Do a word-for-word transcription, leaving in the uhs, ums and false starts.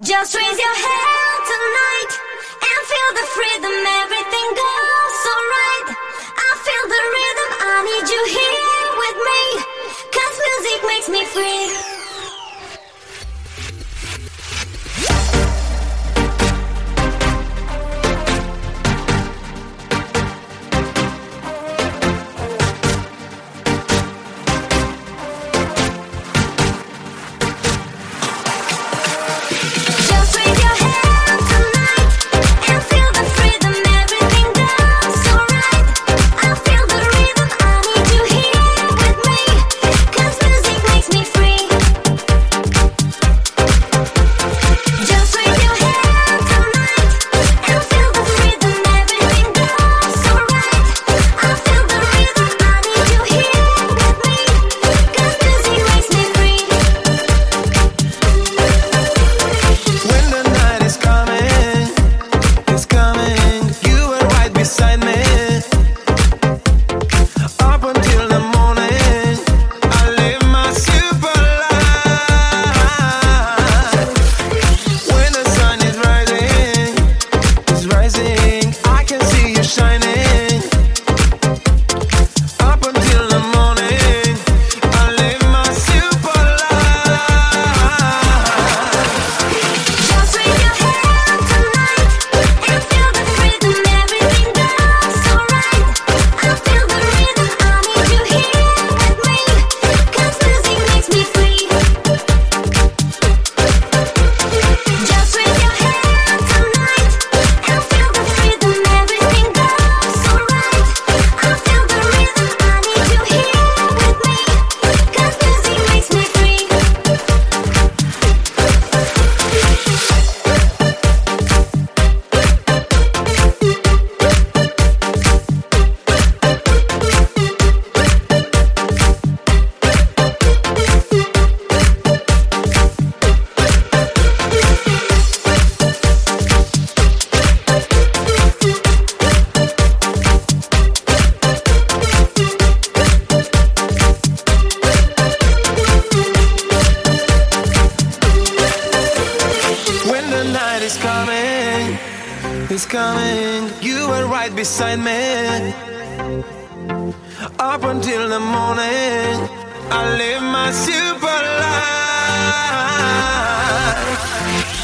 Just raise your hand tonight and feel the freedom, everything goes so right. I feel the rhythm, I need you here with me, 'cause music makes me free. It's coming, you were right beside me. Up until the morning, I live my super life.